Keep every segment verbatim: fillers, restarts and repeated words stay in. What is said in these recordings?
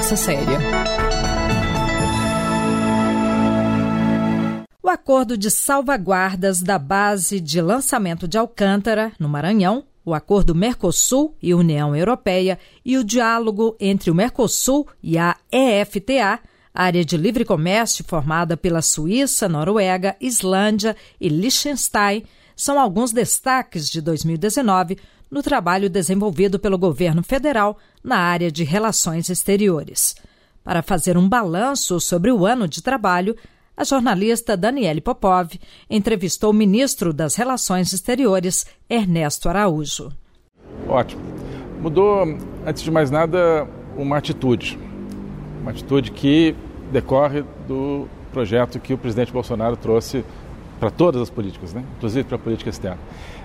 conversa séria. O acordo de salvaguardas da base de lançamento de Alcântara, no Maranhão, o acordo Mercosul e União Europeia e o diálogo entre o Mercosul e a E F T A, área de livre comércio formada pela Suíça, Noruega, Islândia e Liechtenstein, são alguns destaques de dois mil e dezenove no trabalho desenvolvido pelo governo federal na área de relações exteriores. Para fazer um balanço sobre o ano de trabalho, a jornalista Daniele Popov entrevistou o ministro das Relações Exteriores, Ernesto Araújo. Ótimo. Mudou, antes de mais nada, uma atitude. Uma atitude que decorre do projeto que o presidente Bolsonaro trouxe para todas as políticas, né? Inclusive para a política externa.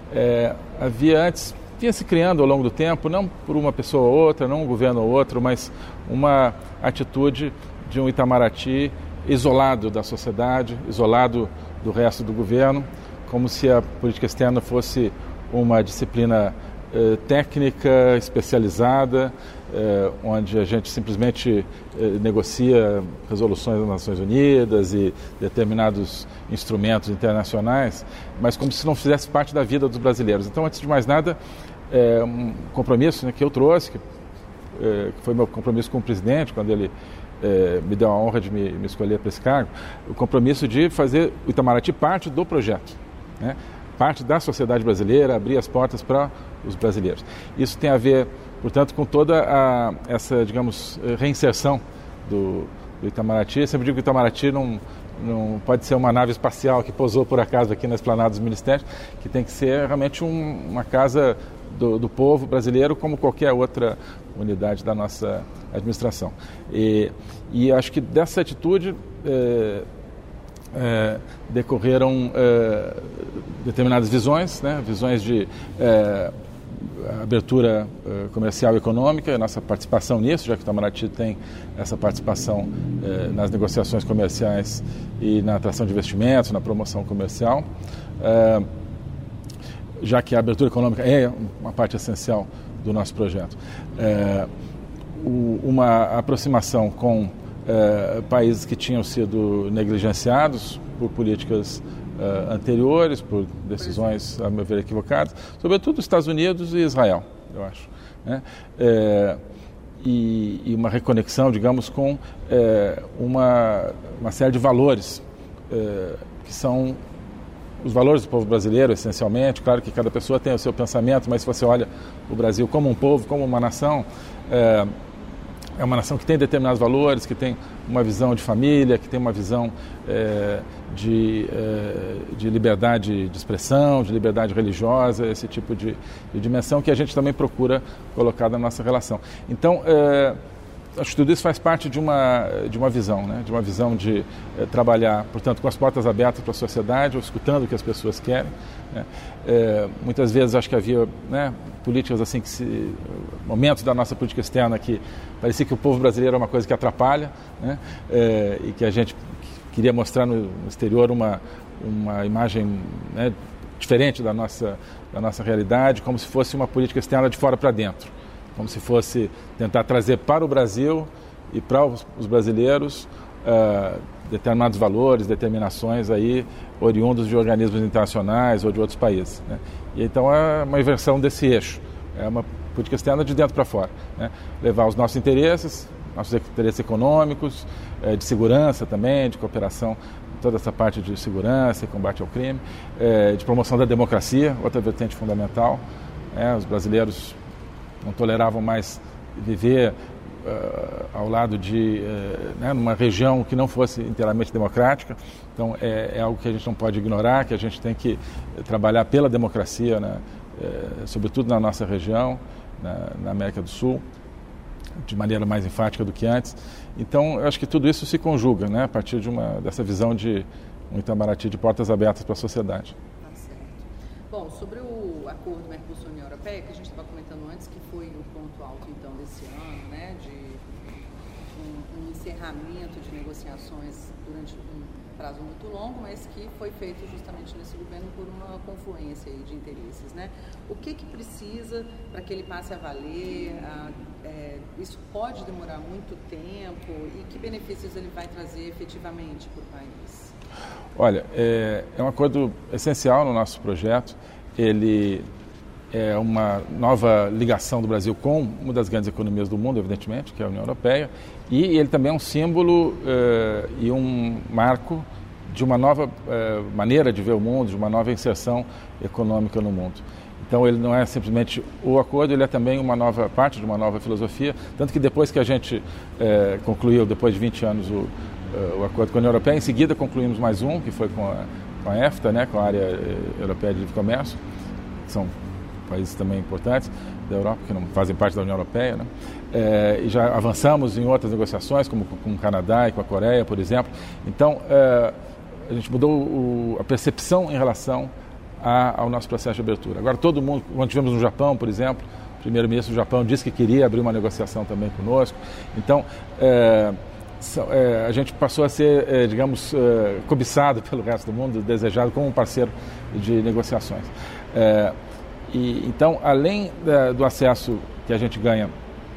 É, havia antes, vinha se criando ao longo do tempo, não por uma pessoa ou outra, não um governo ou outro, mas uma atitude de um Itamaraty isolado da sociedade, isolado do resto do governo, como se a política externa fosse uma disciplina eh, técnica, especializada, eh, onde a gente simplesmente eh, negocia resoluções das Nações Unidas e determinados instrumentos internacionais, mas como se não fizesse parte da vida dos brasileiros. Então, antes de mais nada, é um compromisso, né, que eu trouxe, que, eh, que foi meu compromisso com o presidente, quando ele É, me deu a honra de me, me escolher para esse cargo, o compromisso de fazer o Itamaraty parte do projeto, né? Parte da sociedade brasileira, abrir as portas para os brasileiros. Isso tem a ver, portanto, com toda a, essa, digamos, reinserção do, do Itamaraty. Eu sempre digo que o Itamaraty não, não pode ser uma nave espacial que pousou por acaso aqui na esplanada dos ministérios, que tem que ser realmente um, uma casa do, do povo brasileiro, como qualquer outra unidade da nossa administração. E, e acho que dessa atitude é, é, decorreram é, determinadas visões, né? Visões de é, abertura é, comercial e econômica, a nossa participação nisso, já que o Itamaraty tem essa participação é, nas negociações comerciais e na atração de investimentos, na promoção comercial, é, já que a abertura econômica é uma parte essencial do nosso projeto. É, o, uma aproximação com é, países que tinham sido negligenciados por políticas é, anteriores, por decisões, a meu ver, equivocadas, sobretudo Estados Unidos e Israel, eu acho, né? É, e, e uma reconexão, digamos, com é, uma, uma série de valores é, que são os valores do povo brasileiro, essencialmente. Claro que cada pessoa tem o seu pensamento, mas se você olha o Brasil como um povo, como uma nação, é, é uma nação que tem determinados valores, que tem uma visão de família, que tem uma visão é, de, é, de liberdade de expressão, de liberdade religiosa, esse tipo de, de dimensão que a gente também procura colocar na nossa relação. Então, é, acho que tudo isso faz parte de uma, de uma visão, né? De uma visão de eh, trabalhar, portanto, com as portas abertas para a sociedade, ou escutando o que as pessoas querem, né? É, muitas vezes acho que havia, né, políticas assim, que se, momentos da nossa política externa que parecia que o povo brasileiro é uma coisa que atrapalha, né? É, e que a gente queria mostrar no, no exterior uma, uma imagem, né, diferente da nossa, da nossa realidade, como se fosse uma política externa de fora para dentro. Como se fosse tentar trazer para o Brasil e para os, os brasileiros uh, determinados valores, determinações aí oriundos de organismos internacionais ou de outros países, né? E então é uma inversão desse eixo, é uma política externa de dentro para fora, né? Levar os nossos interesses, nossos interesses econômicos, eh, de segurança também, de cooperação, toda essa parte de segurança e combate ao crime, eh, de promoção da democracia, outra vertente fundamental, né? Os brasileiros não toleravam mais viver uh, ao lado de uh, né, numa região que não fosse inteiramente democrática. Então é, é algo que a gente não pode ignorar, que a gente tem que trabalhar pela democracia, né, uh, sobretudo na nossa região, na, na América do Sul, de maneira mais enfática do que antes. Então eu acho que tudo isso se conjuga, né, a partir de uma, dessa visão de um Itamaraty de portas abertas para a sociedade. Tá certo. Bom, sobre o acordo Mercosul-União Europeia, que a gente estava comentando antes, que foi o ponto alto, então, desse ano, né, de um, um encerramento de negociações durante um, prazo muito longo, mas que foi feito justamente nesse governo por uma confluência aí de interesses, né? O que que precisa para que ele passe a valer? A, é, isso pode demorar muito tempo e que benefícios ele vai trazer efetivamente para o país? Olha, é, é um acordo essencial no nosso projeto. Ele é uma nova ligação do Brasil com uma das grandes economias do mundo, evidentemente, que é a União Europeia, e ele também é um símbolo uh, e um marco de uma nova uh, maneira de ver o mundo, de uma nova inserção econômica no mundo. Então ele não é simplesmente o acordo, ele é também uma nova parte de uma nova filosofia, tanto que depois que a gente uh, concluiu, depois de vinte anos, o, uh, o acordo com a União Europeia, em seguida concluímos mais um, que foi com a, com a EFTA, né, com a Área Europeia de Livre Comércio, que são países também importantes da Europa, que não fazem parte da União Europeia, né? É, e já avançamos em outras negociações, como com o Canadá e com a Coreia, por exemplo. Então, é, a gente mudou o, a percepção em relação a, ao nosso processo de abertura. Agora, todo mundo, quando tivemos no Japão, por exemplo, o primeiro-ministro do Japão disse que queria abrir uma negociação também conosco. Então, é, é, a gente passou a ser, é, digamos, é, cobiçado pelo resto do mundo, desejado como um parceiro de negociações. É, E, então, além da, do acesso que a gente ganha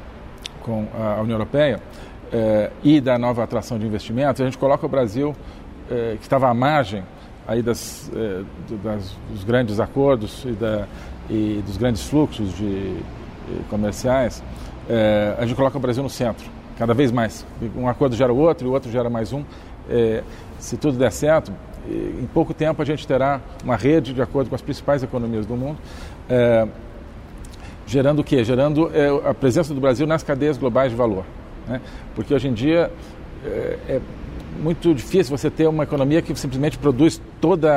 com a União Europeia eh, e da nova atração de investimentos, a gente coloca o Brasil, eh, que estava à margem aí das, eh, do, das, dos grandes acordos e, da, e dos grandes fluxos de, de comerciais, eh, a gente coloca o Brasil no centro, cada vez mais. Um acordo gera outro e o outro gera mais um. Eh, se tudo der certo, em pouco tempo a gente terá uma rede de acordo com as principais economias do mundo, é, gerando o quê? Gerando é, a presença do Brasil nas cadeias globais de valor, né? Porque hoje em dia é, é muito difícil você ter uma economia que simplesmente produz toda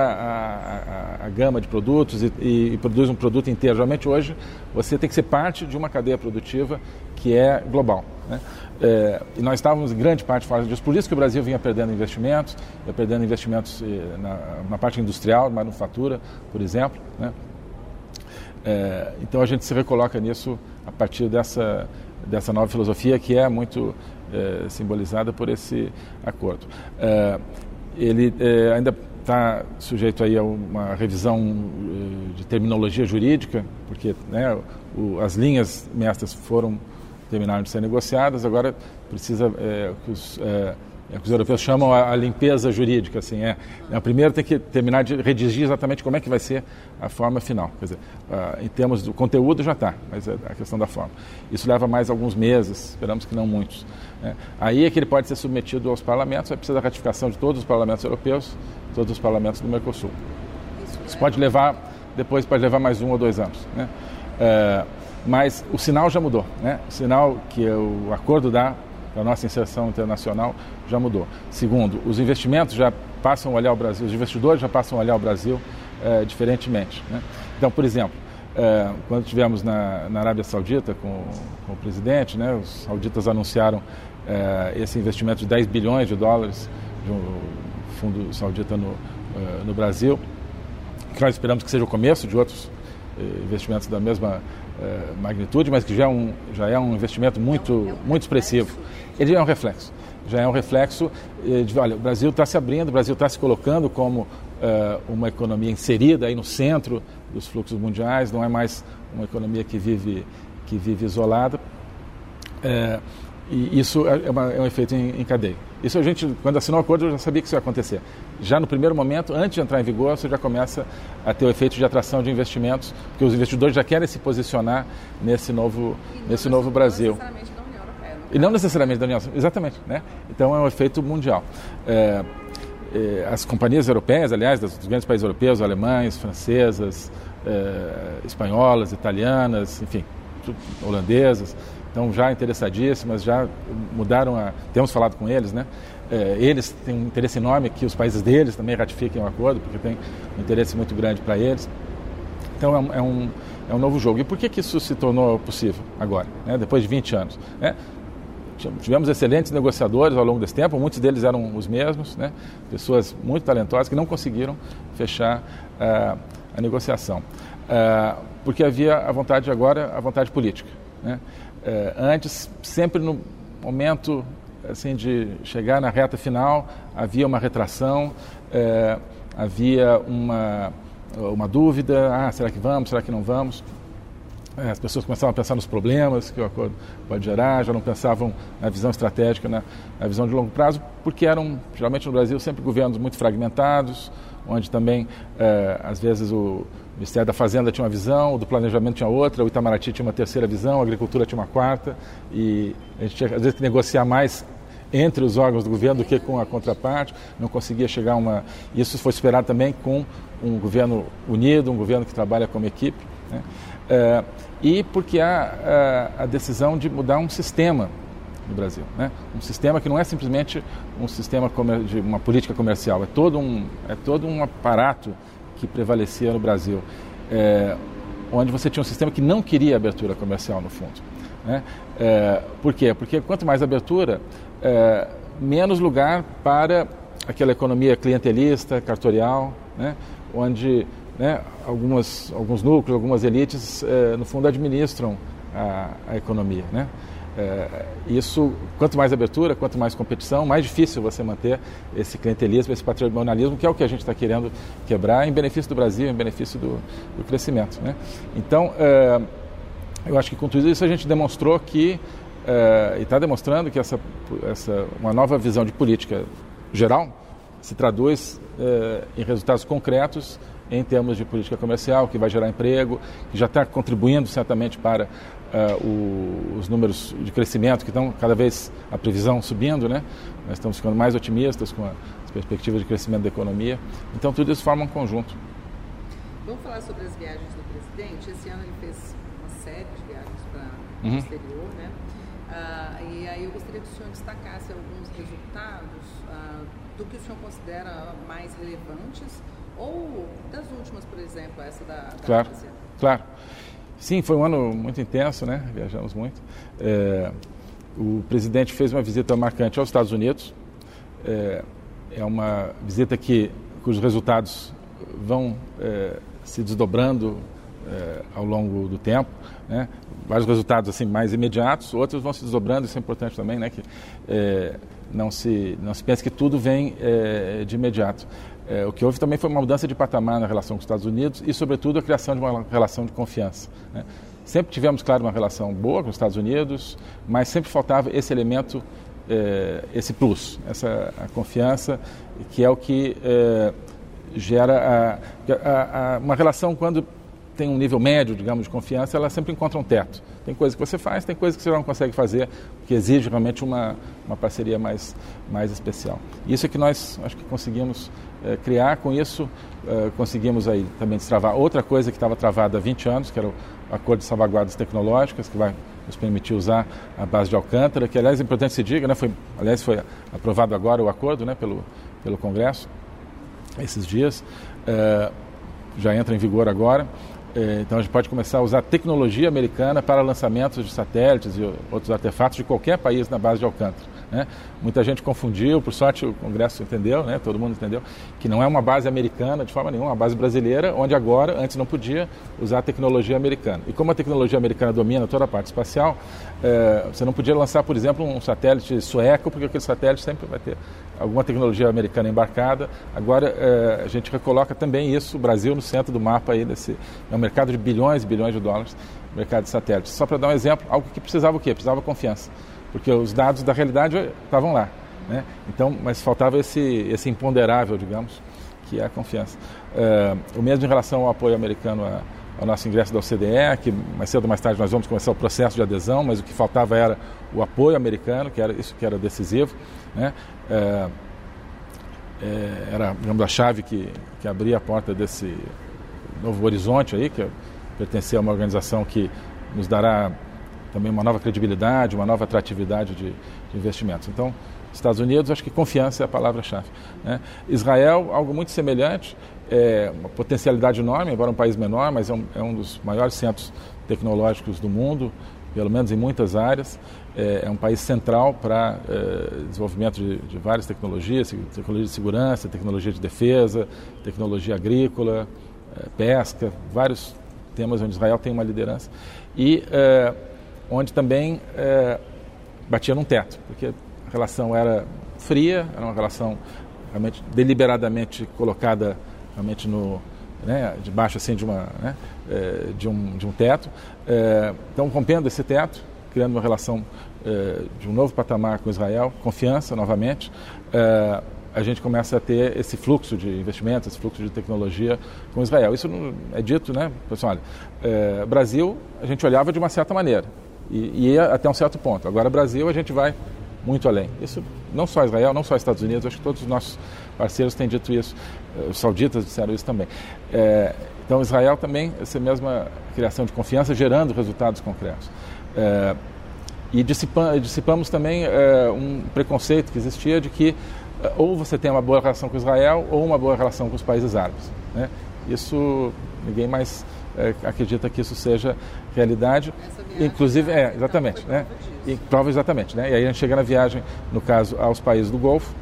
a, a, a gama de produtos e, e, e produz um produto inteiro. Geralmente hoje você tem que ser parte de uma cadeia produtiva que é global, né? É, e nós estávamos em grande parte fora disso, por isso que o Brasil vinha perdendo investimentos, ia perdendo investimentos na, na parte industrial, manufatura, por exemplo, né? É, então a gente se recoloca nisso a partir dessa, dessa nova filosofia que é muito é, simbolizada por esse acordo. É, ele é, ainda está sujeito aí a uma revisão de terminologia jurídica, porque, né, o, as linhas mestras foram terminaram de ser negociadas, agora precisa é, que, os, é, é, que os europeus chamam a, a limpeza jurídica, assim, é, é, primeiro tem que terminar de redigir exatamente como é que vai ser a forma final, quer dizer, a, em termos do conteúdo já está, mas é a questão da forma. Isso leva mais alguns meses, esperamos que não muitos, né? Aí é que ele pode ser submetido aos parlamentos, vai precisar da ratificação de todos os parlamentos europeus, todos os parlamentos do Mercosul. Isso pode levar, depois pode levar mais um ou dois anos, né? É, mas o sinal já mudou, né? O sinal que o acordo dá para a nossa inserção internacional já mudou. Segundo, os investimentos já passam a olhar o Brasil, os investidores já passam a olhar o Brasil é, diferentemente, né? Então, por exemplo, é, quando estivemos na, na Arábia Saudita com, com o presidente, né, os sauditas anunciaram é, esse investimento de dez bilhões de dólares de um fundo saudita no, uh, no Brasil, que nós esperamos que seja o começo de outros uh, investimentos da mesma uh, magnitude, mas que já é um, já é um investimento muito, muito expressivo. Ele já é um reflexo. Já é um reflexo de, olha, o Brasil está se abrindo, o Brasil está se colocando como uh, uma economia inserida aí no centro dos fluxos mundiais, não é mais uma economia que vive, que vive isolada. Uh, e isso é, uma, é um efeito em, em cadeia. Isso a gente, quando assinou o acordo, eu já sabia que isso ia acontecer. Já no primeiro momento, antes de entrar em vigor, você já começa a ter o efeito de atração de investimentos, porque os investidores já querem se posicionar nesse novo, nesse novo Brasil. E não necessariamente da União Europeia, exatamente, né? Então é um efeito mundial. É, é, as companhias europeias, aliás, dos, dos grandes países europeus, alemães, francesas, é, espanholas, italianas, enfim, holandesas, estão já interessadíssimas, já mudaram a... Temos falado com eles, né? É, eles têm um interesse enorme que os países deles também ratifiquem o acordo, porque tem um interesse muito grande para eles. Então é um, é, um, é um novo jogo. E por que, que isso se tornou possível agora, né? Depois de vinte anos? Né? Tivemos excelentes negociadores ao longo desse tempo, muitos deles eram os mesmos, né? Pessoas muito talentosas que não conseguiram fechar uh, a negociação. Uh, porque havia a vontade agora, a vontade política, né? Uh, antes, sempre no momento assim, de chegar na reta final, havia uma retração, é, havia uma, uma dúvida, ah, será que vamos, será que não vamos? É, as pessoas começavam a pensar nos problemas que o acordo pode gerar, já não pensavam na visão estratégica, na, na visão de longo prazo, porque eram, geralmente no Brasil, sempre governos muito fragmentados, onde também, é, às vezes, o Ministério da Fazenda tinha uma visão, o do Planejamento tinha outra, o Itamaraty tinha uma terceira visão, a Agricultura tinha uma quarta, e a gente tinha, às vezes, que negociar mais entre os órgãos do governo do que com a contraparte, não conseguia chegar a uma... Isso foi esperado também com um governo unido, um governo que trabalha como equipe, né? É, e porque há a, a decisão de mudar um sistema no Brasil, né? Um sistema que não é simplesmente um sistema comer, de uma política comercial, é todo um, é todo um aparato que prevalecia no Brasil, é, onde você tinha um sistema que não queria abertura comercial no fundo, né? É, por quê? Porque quanto mais abertura, é, menos lugar para aquela economia clientelista, cartorial, né? Onde, né, algumas, alguns núcleos, algumas elites, eh, no fundo, administram a, a economia, né? Eh, isso, quanto mais abertura, quanto mais competição, mais difícil você manter esse clientelismo, esse patrimonialismo, que é o que a gente está querendo quebrar em benefício do Brasil, em benefício do, do crescimento, né? Então, eh, eu acho que com tudo isso a gente demonstrou que, eh, e está demonstrando que essa, essa, uma nova visão de política geral se traduz eh, em resultados concretos em termos de política comercial, que vai gerar emprego, que já está contribuindo certamente para uh, o, os números de crescimento, que estão cada vez a previsão subindo, né? Nós estamos ficando mais otimistas com as perspectivas de crescimento da economia. Então, tudo isso forma um conjunto. Vamos falar sobre as viagens do presidente. Esse ano ele fez uma série de viagens para o uhum. exterior, né? Uh, e aí eu gostaria que o senhor destacasse alguns resultados uh, do que o senhor considera mais relevantes, ou das últimas, por exemplo, essa da, da Claro, Ásia. claro. Sim, foi um ano muito intenso, né? Viajamos muito. É, o presidente fez uma visita marcante aos Estados Unidos. É, é uma visita que, cujos resultados vão é, se desdobrando é, ao longo do tempo, né? Vários resultados assim mais imediatos, outros vão se desdobrando, isso é importante também, né? Que é, não se não se pense que tudo vem é, de imediato. É, o que houve também foi uma mudança de patamar na relação com os Estados Unidos e, sobretudo, a criação de uma relação de confiança, né? Sempre tivemos, claro, uma relação boa com os Estados Unidos, mas sempre faltava esse elemento, é, esse plus, essa a confiança, que é o que é, gera a, a, a, uma relação quando tem um nível médio, digamos, de confiança, ela sempre encontra um teto. Tem coisas que você faz, tem coisas que você não consegue fazer, que exige realmente uma, uma parceria mais, mais especial. Isso é que nós, acho que conseguimos é, criar. Com isso, é, conseguimos aí também destravar outra coisa que estava travada há vinte anos, que era o Acordo de Salvaguardas Tecnológicas, que vai nos permitir usar a base de Alcântara, que, aliás, é importante que se diga, né, foi, aliás, foi aprovado agora o acordo, né, pelo, pelo Congresso, esses dias, é, já entra em vigor agora. Então a gente pode começar a usar tecnologia americana para lançamentos de satélites e outros artefatos de qualquer país na base de Alcântara, né? Muita gente confundiu, por sorte o Congresso entendeu, né? Todo mundo entendeu, que não é uma base americana de forma nenhuma, é uma base brasileira, onde agora, antes não podia usar a tecnologia americana. E como a tecnologia americana domina toda a parte espacial, é, você não podia lançar, por exemplo, um satélite sueco, porque aquele satélite sempre vai ter alguma tecnologia americana embarcada. Agora é, a gente recoloca também isso, o Brasil no centro do mapa aí desse, é um mercado de bilhões e bilhões de dólares, mercado de satélites. Só para dar um exemplo, algo que precisava o quê? Precisava confiança, porque os dados da realidade estavam lá, né? Então, mas faltava esse, esse imponderável, digamos, que é a confiança. É, o mesmo em relação ao apoio americano a, ao nosso ingresso da O C D E, que mais cedo ou mais tarde nós vamos começar o processo de adesão, mas o que faltava era o apoio americano, que era isso que era decisivo, né? É, é, era, digamos, a chave que, que abria a porta desse novo horizonte aí, que pertencia a uma organização que nos dará também uma nova credibilidade, uma nova atratividade de, de investimentos. Então, Estados Unidos, acho que confiança é a palavra-chave, né? Israel, algo muito semelhante, é uma potencialidade enorme, embora um país menor, mas é um, é um dos maiores centros tecnológicos do mundo, pelo menos em muitas áreas. É, é um país central para é, desenvolvimento de, de várias tecnologias, tecnologia de segurança, tecnologia de defesa, tecnologia agrícola, é, pesca, vários temas onde Israel tem uma liderança. E é, onde também é, batia num teto, porque a relação era fria, era uma relação realmente deliberadamente colocada realmente no, né, debaixo assim, de, uma, né, de, um, de um teto. Então, rompendo esse teto, criando uma relação de um novo patamar com Israel, confiança novamente, a gente começa a ter esse fluxo de investimentos, esse fluxo de tecnologia com Israel. Isso não é dito, né, pessoal? Olha, é, Brasil, a gente olhava de uma certa maneira e, e ia até um certo ponto. Agora, Brasil, a gente vai muito além. Isso não só Israel, não só Estados Unidos, acho que todos os nossos parceiros têm dito isso, os sauditas disseram isso também. É, então, Israel também, essa mesma criação de confiança, gerando resultados concretos. É, e dissipa, dissipamos também é, um preconceito que existia de que ou você tem uma boa relação com Israel ou uma boa relação com os países árabes, né? Isso, ninguém mais é, acredita que isso seja realidade. Inclusive, é, exatamente, né? E prova exatamente, né? E aí a gente chega na viagem, no caso, aos países do Golfo,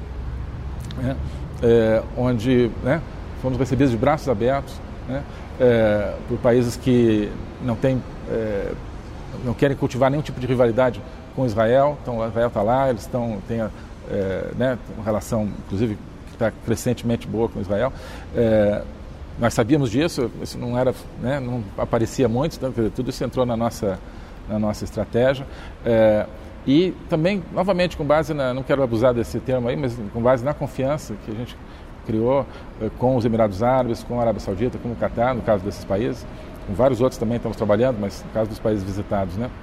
né? É, onde, né, fomos recebidos de braços abertos, né? É, por países que não têm, é, não querem cultivar nenhum tipo de rivalidade com Israel. Então, Israel está lá, eles estão, têm a, É, né, uma relação, inclusive, que está crescentemente boa com Israel. É, nós sabíamos disso, isso não era, né, não aparecia muito, então, tudo isso entrou na nossa, na nossa estratégia. É, e também, novamente, com base na, não quero abusar desse termo aí, mas com base na confiança que a gente criou é, com os Emirados Árabes, com a Arábia Saudita, com o Catar, no caso desses países, com vários outros também estamos trabalhando, mas no caso dos países visitados, né?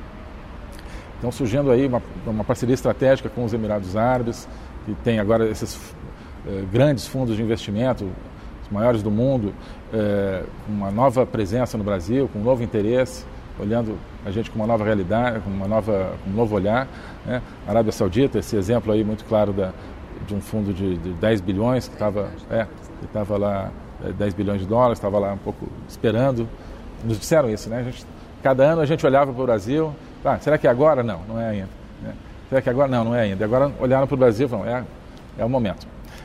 Então, surgindo aí uma, uma parceria estratégica com os Emirados Árabes, que tem agora esses eh, grandes fundos de investimento, os maiores do mundo, eh, com uma nova presença no Brasil, com um novo interesse, olhando a gente com uma nova realidade, com, uma nova, com um novo olhar, né? A Arábia Saudita, esse exemplo aí muito claro da, de um fundo de, de dez bilhões, que estava é, que lá, é, dez bilhões de dólares, estava lá um pouco esperando. Nos disseram isso, né? A gente, cada ano a gente olhava para o Brasil. Ah, será que é agora? Não, não é ainda. Né? Será que agora? Não, não é ainda. E agora olharam para o Brasil e falaram, é, é o momento.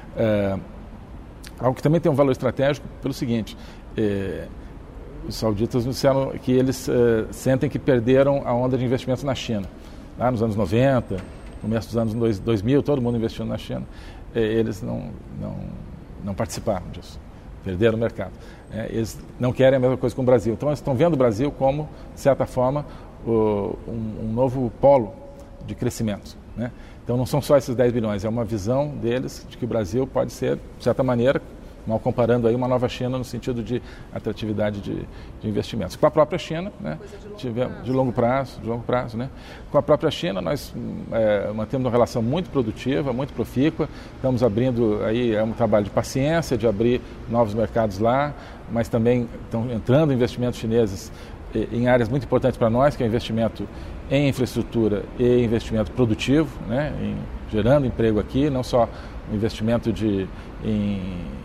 É, algo que também tem um valor estratégico pelo seguinte, é, os sauditas nos disseram que eles é, sentem que perderam a onda de investimentos na China. Lá nos anos noventa, no começo dos anos dois mil, todo mundo investindo na China. É, eles não, não, não participaram disso. Perderam o mercado. É, eles não querem a mesma coisa com o Brasil. Então, eles estão vendo o Brasil como, de certa forma, o, um, um novo polo de crescimento, né? Então, não são só esses dez bilhões, é uma visão deles de que o Brasil pode ser, de certa maneira, mal comparando aí, uma nova China no sentido de atratividade de, de investimentos. Com a própria China, né, de, longo tivemos, prazo, de longo prazo, de longo prazo, né? Com a própria China, nós é, mantemos uma relação muito produtiva, muito profícua. Estamos abrindo aí, é um trabalho de paciência, de abrir novos mercados lá, mas também estão entrando investimentos chineses em áreas muito importantes para nós, que é o investimento em infraestrutura e investimento produtivo, né, em, gerando emprego aqui, não só o investimento de, em,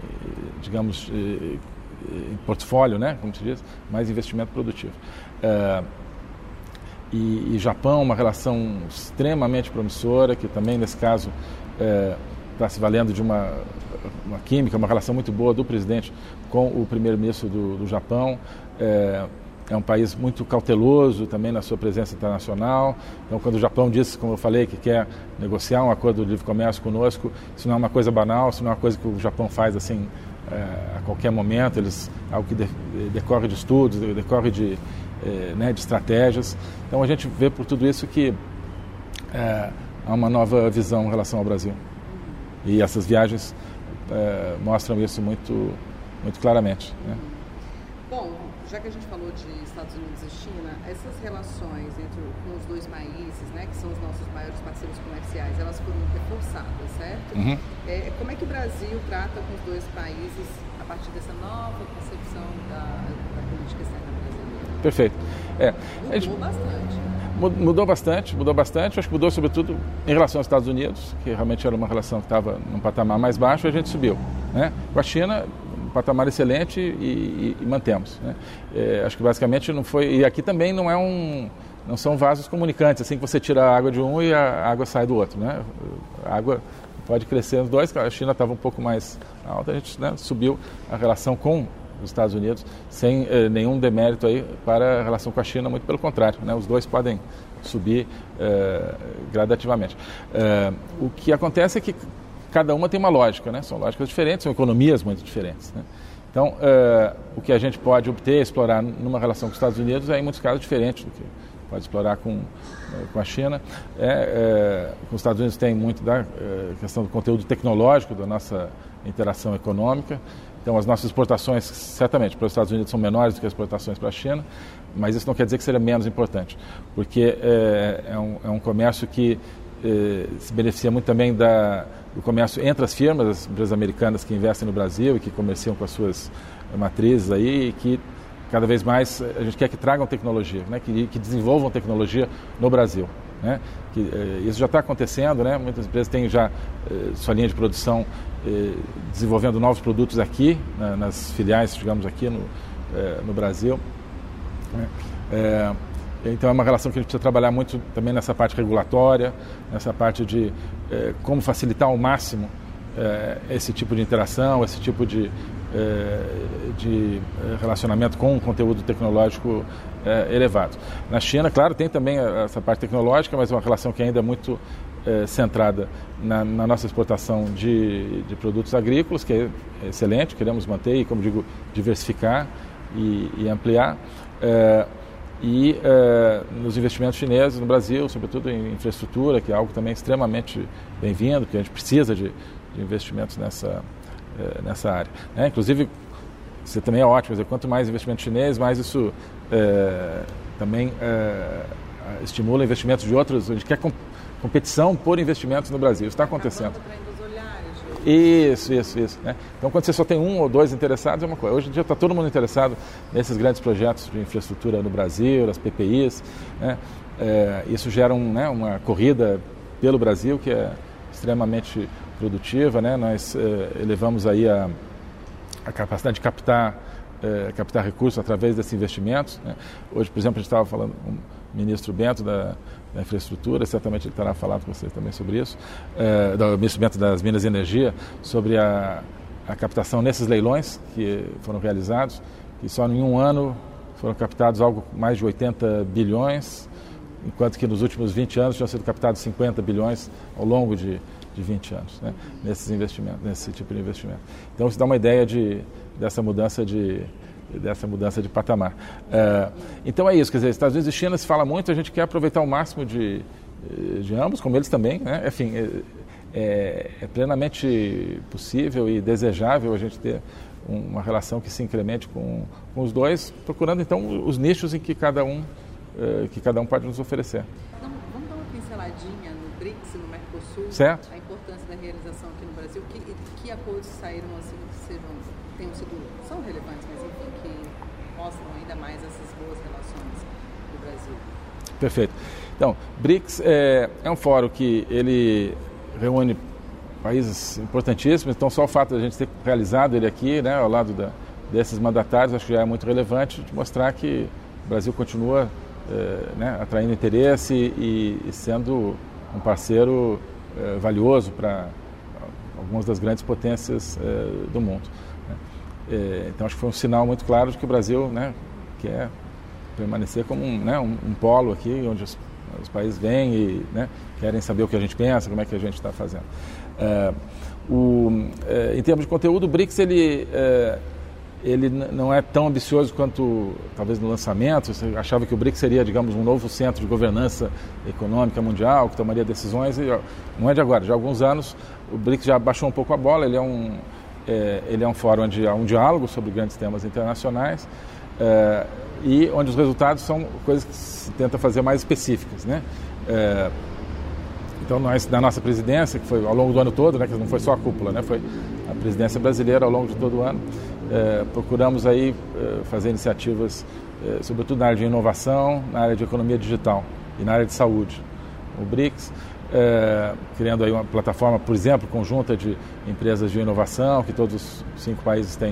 digamos, em portfólio, né, como se diz, mas investimento produtivo. É, e, e Japão, uma relação extremamente promissora, que também, nesse caso, está é, se valendo de uma, uma química, uma relação muito boa do presidente com o primeiro-ministro do, do Japão. É, É um país muito cauteloso também na sua presença internacional. Então, quando o Japão disse, como eu falei, que quer negociar um acordo de livre comércio conosco, isso não é uma coisa banal, isso não é uma coisa que o Japão faz assim é, a qualquer momento. Eles, algo que de, decorre de estudos, decorre de, é, né, de estratégias. Então, a gente vê por tudo isso que é, há uma nova visão em relação ao Brasil. E essas viagens é, mostram isso muito, muito claramente, né? Bom, já que a gente falou de Estados Unidos e China, essas relações entre com os dois países, né, que são os nossos maiores parceiros comerciais, elas foram reforçadas, certo? Uhum. É, como é que o Brasil trata com os dois países a partir dessa nova concepção da, da política externa brasileira? Perfeito. É, mudou gente, bastante. Mudou bastante, mudou bastante. Acho que mudou sobretudo em relação aos Estados Unidos, que realmente era uma relação que estava num patamar mais baixo, e a gente subiu, né? Com a China, um patamar excelente e, e, e mantemos, né? É, acho que basicamente não foi... E aqui também não é um... Não são vasos comunicantes, assim que você tira a água de um e a água sai do outro, né? A água pode crescer nos dois. A China estava um pouco mais alta, a gente, né, subiu a relação com os Estados Unidos sem eh, nenhum demérito aí para a relação com a China, muito pelo contrário, né? Os dois podem, subir uh, gradativamente. Uh, o que acontece é que cada uma tem uma lógica, né? São lógicas diferentes, são economias muito diferentes, né? Então, uh, o que a gente pode obter, explorar numa relação com os Estados Unidos é, em muitos casos, diferente do que pode explorar com, uh, com a China. É, uh, os Estados Unidos tem muito da uh, questão do conteúdo tecnológico da nossa interação econômica. Então, as nossas exportações, certamente, para os Estados Unidos são menores do que as exportações para a China, mas isso não quer dizer que seja menos importante, porque é, é, um, é um comércio que é, se beneficia muito também da, do comércio entre as firmas, as empresas americanas que investem no Brasil e que comerciam com as suas matrizes aí, e que cada vez mais a gente quer que tragam tecnologia, né, que, que desenvolvam tecnologia no Brasil. Né? Que, eh, isso já está acontecendo, né? Muitas empresas têm já eh, sua linha de produção eh, desenvolvendo novos produtos aqui, na, nas filiais, digamos, aqui no, eh, no Brasil. Né? É, então é uma relação que a gente precisa trabalhar muito também nessa parte regulatória, nessa parte de eh, como facilitar ao máximo eh, esse tipo de interação, esse tipo de, eh, de relacionamento com um conteúdo tecnológico É, elevado. Na China, claro, tem também essa parte tecnológica, mas é uma relação que ainda é muito é, centrada na, na nossa exportação de, de produtos agrícolas, que é excelente, queremos manter e, como digo, diversificar e, e ampliar. É, e é, nos investimentos chineses no Brasil, sobretudo em infraestrutura, que é algo também extremamente bem-vindo, porque a gente precisa de, de investimentos nessa, é, nessa área. É, inclusive, isso também é ótimo, quer dizer, quanto mais investimento chinês, mais isso é, também é, estimula investimentos de outros. A gente quer com, competição por investimentos no Brasil. Isso está acontecendo. Isso, isso, isso. Né? Então, quando você só tem um ou dois interessados, é uma coisa. Hoje em dia está todo mundo interessado nesses grandes projetos de infraestrutura no Brasil, das P P Is. Né? É, isso gera um, né, uma corrida pelo Brasil que é extremamente produtiva. Né? Nós é, elevamos aí a a capacidade de captar, eh, captar recursos através desses investimentos. Né? Hoje, por exemplo, a gente estava falando com o ministro Bento da, da Infraestrutura, certamente ele estará falando com vocês também sobre isso, eh, do ministro Bento das Minas e Energia, sobre a, a captação nesses leilões que foram realizados, e só em um ano foram captados algo mais de oitenta bilhões, enquanto que nos últimos vinte anos tinham sido captados cinquenta bilhões ao longo de de vinte anos, né, nesses investimentos, nesse tipo de investimento. Então, isso dá uma ideia de, dessa, mudança de, dessa mudança de patamar. Uh, então, é isso, quer dizer, Estados Unidos e China se fala muito, a gente quer aproveitar o máximo de, de ambos, como eles também, né? Enfim, é, é plenamente possível e desejável a gente ter uma relação que se incremente com, com os dois, procurando, então, os nichos em que cada um, uh, que cada um pode nos oferecer. Então, vamos dar uma pinceladinha no BRICS e no Mercosul, certo. A importância da realização aqui no Brasil, que, que acordos saíram assim, que sejam, tenham sido, são relevantes, mas enfim, que mostram ainda mais essas boas relações do Brasil. Perfeito. Então, BRICS é, é um fórum que ele reúne países importantíssimos, então só o fato de a gente ter realizado ele aqui, né, ao lado da, desses mandatários, acho que já é muito relevante de mostrar que o Brasil continua é, né, atraindo interesse e, e sendo um parceiro é, valioso para algumas das grandes potências é, do mundo. Né? É, então, acho que foi um sinal muito claro de que o Brasil, né, quer permanecer como um, né, um, um polo aqui, onde os, os países vêm e, né, querem saber o que a gente pensa, como é que a gente está fazendo. É, o, é, em termos de conteúdo, o BRICS ele, é, ele não é tão ambicioso quanto, talvez, no lançamento. Você achava que o BRICS seria, digamos, um novo centro de governança econômica mundial, que tomaria decisões, e não é de agora, já há alguns anos o BRICS já baixou um pouco a bola. Ele é um, é, ele é um fórum onde há um diálogo sobre grandes temas internacionais, é, e onde os resultados são coisas que se tenta fazer mais específicas, né? É, então, nós, da nossa presidência, que foi ao longo do ano todo, né, que não foi só a cúpula, né, foi a presidência brasileira ao longo de todo o ano, é, procuramos aí é, fazer iniciativas, é, sobretudo na área de inovação, na área de economia digital e na área de saúde. O BRICS, é, criando aí uma plataforma, por exemplo, conjunta de empresas de inovação, que todos os cinco países têm,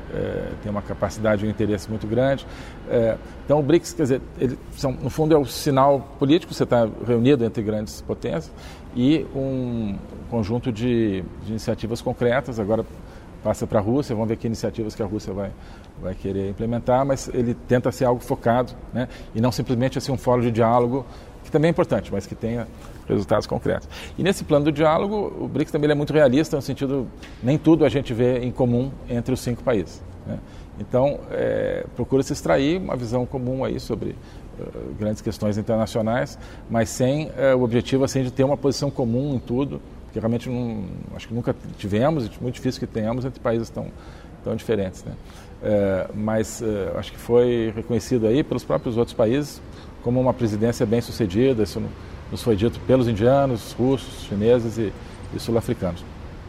é, têm uma capacidade e um interesse muito grande. É, então, o BRICS, quer dizer, ele são, no fundo, é o sinal político, você está reunido entre grandes potências, e um conjunto de, de iniciativas concretas. Agora passa para a Rússia, vamos ver que iniciativas que a Rússia vai, vai querer implementar, mas ele tenta ser algo focado, né, e não simplesmente assim, um fórum de diálogo que também é importante, mas que tenha resultados concretos. E nesse plano do diálogo, o BRICS também é muito realista, no sentido, nem tudo a gente vê em comum entre os cinco países, né? Então, é, procura-se extrair uma visão comum aí sobre uh, grandes questões internacionais, mas sem uh, o objetivo assim, de ter uma posição comum em tudo, porque realmente não, acho que nunca tivemos, e muito difícil que tenhamos entre países tão, tão diferentes, né? Uh, mas uh, acho que foi reconhecido aí pelos próprios outros países como uma presidência bem sucedida, isso nos foi dito pelos indianos, russos, chineses e, e sul-africanos.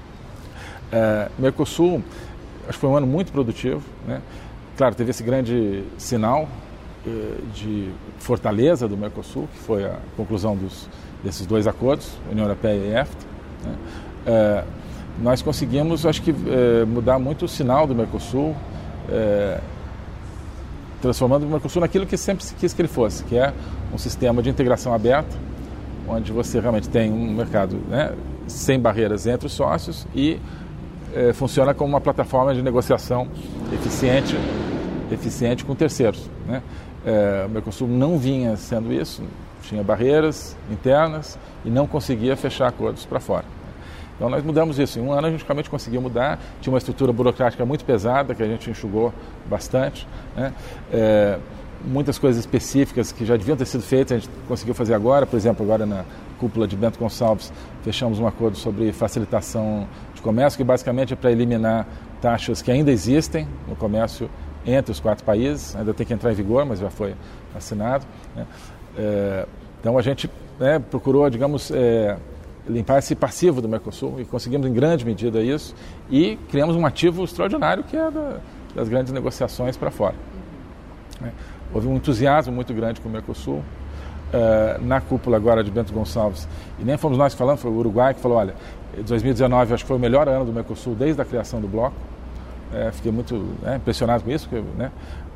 Uh, Mercosul, acho que foi um ano muito produtivo, né? Claro, teve esse grande sinal eh, de fortaleza do Mercosul, que foi a conclusão dos, desses dois acordos, União Europeia e EFTA, né? Eh, nós conseguimos, acho que, eh, mudar muito o sinal do Mercosul, eh, transformando o Mercosul naquilo que sempre se quis que ele fosse, que é um sistema de integração aberta, onde você realmente tem um mercado, né, sem barreiras entre os sócios e É, funciona como uma plataforma de negociação eficiente, eficiente com terceiros, né? É, o Mercosul não vinha sendo isso, tinha barreiras internas e não conseguia fechar acordos para fora. Então nós mudamos isso. Em um ano a gente realmente conseguiu mudar. Tinha uma estrutura burocrática muito pesada que a gente enxugou bastante, né? É, muitas coisas específicas que já deviam ter sido feitas a gente conseguiu fazer agora. Por exemplo, agora na cúpula de Bento Gonçalves fechamos um acordo sobre facilitação de comércio, que basicamente é para eliminar taxas que ainda existem no comércio entre os quatro países, ainda tem que entrar em vigor, mas já foi assinado, né? É, então a gente, né, procurou, digamos, é, limpar esse passivo do Mercosul e conseguimos em grande medida isso e criamos um ativo extraordinário que é da, das grandes negociações para fora, né? Houve um entusiasmo muito grande com o Mercosul. Uh, na cúpula agora de Bento Gonçalves, e nem fomos nós falando, foi o Uruguai que falou, olha, dois mil e dezenove acho que foi o melhor ano do Mercosul desde a criação do bloco. É, fiquei muito né, impressionado com isso, porque, né,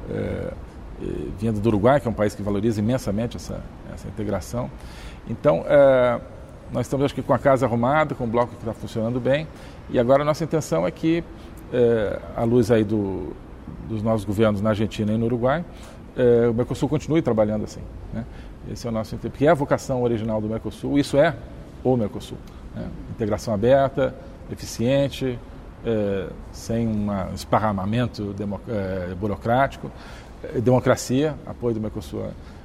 é, vindo do Uruguai, que é um país que valoriza imensamente essa, essa integração. Então, é, nós estamos acho que com a casa arrumada, com o bloco que está funcionando bem, e agora a nossa intenção é que, é, à luz aí do, dos novos governos na Argentina e no Uruguai, é, o Mercosul continue trabalhando assim, né? Esse é o nosso, porque é a vocação original do Mercosul, isso é o Mercosul, né? Integração aberta, eficiente, é, sem um esparramamento demo, é, burocrático, é, democracia, apoio do Mercosul.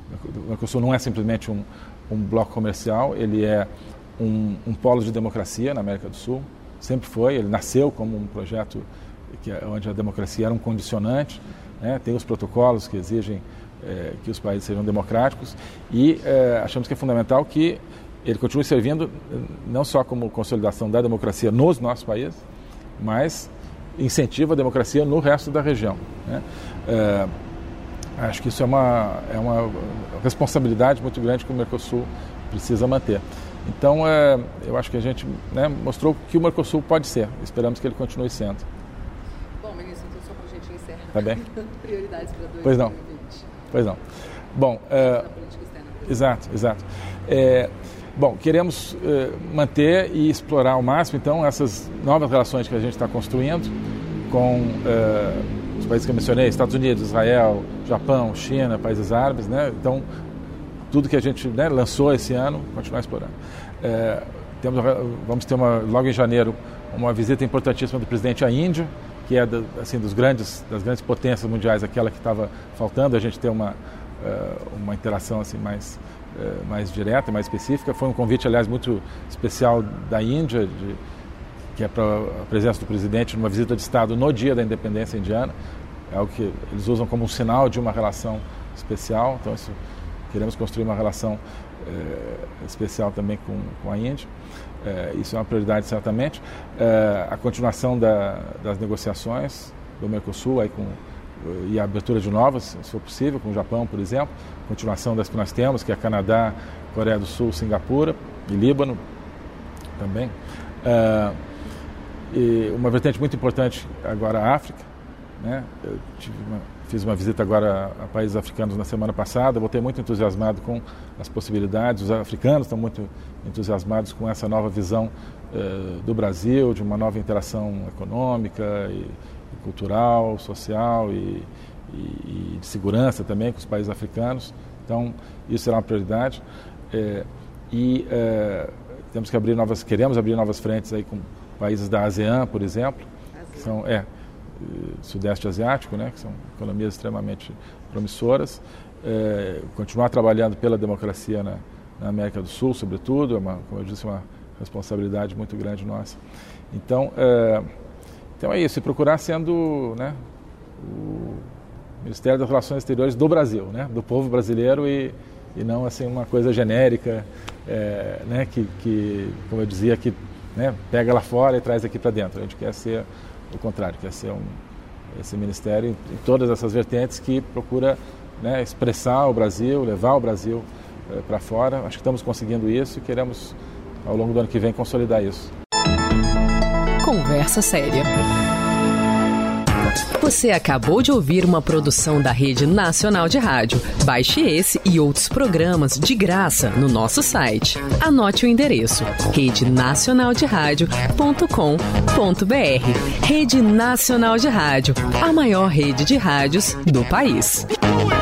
O Mercosul não é simplesmente um, um bloco comercial, ele é um, um polo de democracia na América do Sul, sempre foi, ele nasceu como um projeto que, onde a democracia era um condicionante, né? Tem os protocolos que exigem É, que os países sejam democráticos e é, achamos que é fundamental que ele continue servindo não só como consolidação da democracia nos nossos países, mas incentiva a democracia no resto da região, né? É, acho que isso é uma, é uma responsabilidade muito grande que o Mercosul precisa manter. Então, é, eu acho que a gente, né, mostrou que o Mercosul pode ser, esperamos que ele continue sendo. Bom, ministro, então só para a gente encerrar. Tá bem? Prioridades para dois mil e vinte. Pois não. Pois não. Bom, é, exato, exato. É, bom, queremos é, manter e explorar ao máximo, então, essas novas relações que a gente está construindo com é, os países que eu mencionei, Estados Unidos, Israel, Japão, China, países árabes, né? Então, tudo que a gente, né, lançou esse ano, continuar explorando. É, temos, vamos ter uma, logo em janeiro uma visita importantíssima do presidente à Índia, que é assim, dos grandes, das grandes potências mundiais, aquela que estava faltando, a gente ter uma, uma interação assim, mais, mais direta, mais específica. Foi um convite, aliás, muito especial da Índia, de, que é para a presença do presidente numa visita de Estado no dia da independência indiana. É algo que eles usam como um sinal de uma relação especial. Então, isso, queremos construir uma relação é, especial também com, com a Índia. É, isso é uma prioridade, certamente. É, a continuação da, das negociações do Mercosul aí com, e a abertura de novas, se for possível, com o Japão, por exemplo. Continuação das que nós temos, que é Canadá, Coreia do Sul, Singapura e Líbano também. É, e uma vertente muito importante agora, a África, né? Eu tive uma, fiz uma visita agora a países africanos na semana passada, voltei muito entusiasmado com as possibilidades. Os africanos estão muito entusiasmados com essa nova visão eh, do Brasil, de uma nova interação econômica e, e cultural, social e, e, e de segurança também com os países africanos. Então, isso será uma prioridade. É, e é, temos que abrir novas, queremos abrir novas frentes aí com países da ASEAN, por exemplo, que são, é, Sudeste Asiático, né, que são economias extremamente promissoras. É, continuar trabalhando pela democracia na, na América do Sul, sobretudo, é uma, como eu disse, uma responsabilidade muito grande nossa. Então, é, então é isso, e procurar sendo, né, o Ministério das Relações Exteriores do Brasil, né, do povo brasileiro e, e não assim uma coisa genérica, é, né, que, que, como eu dizia, que, né, pega lá fora e traz aqui para dentro. A gente quer ser o contrário, quer ser um, esse ministério em, em todas essas vertentes que procura, né, expressar o Brasil, levar o Brasil é, para fora. Acho que estamos conseguindo isso e queremos, ao longo do ano que vem, consolidar isso. Conversa Séria. Você acabou de ouvir uma produção da Rede Nacional de Rádio. Baixe esse e outros programas de graça no nosso site. Anote o endereço: rede nacional de rádio ponto com ponto b r. Rede Nacional de Rádio, a maior rede de rádios do país.